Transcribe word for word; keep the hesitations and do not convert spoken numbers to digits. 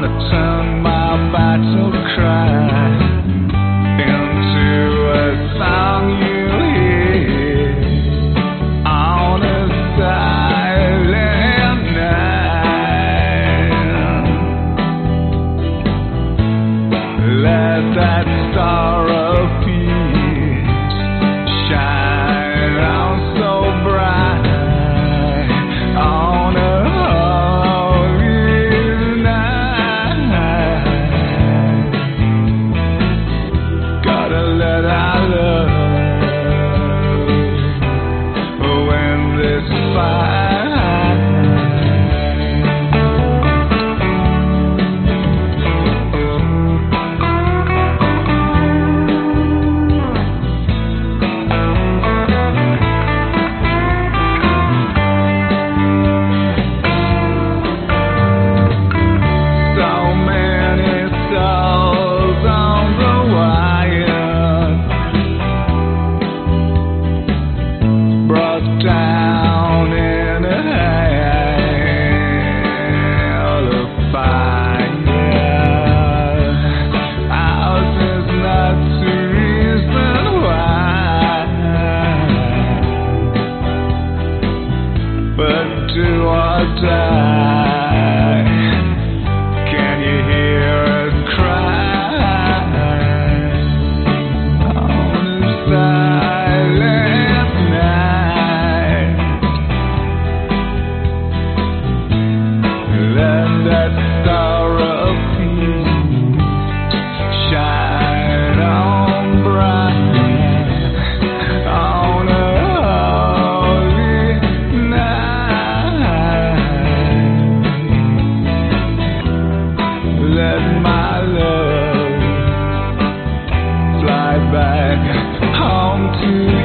wanna turn my battle cry into a song you hear on a silent night. Let that star of peace shine on so bright on a holy night. Gotta let our love win this fight. Down in a hell of fire. Ours is not to reason why, but do or die. Can you hear us cry on the silent night? Let that star of peace shine on bright on a holy night. Let my love fly back home to you.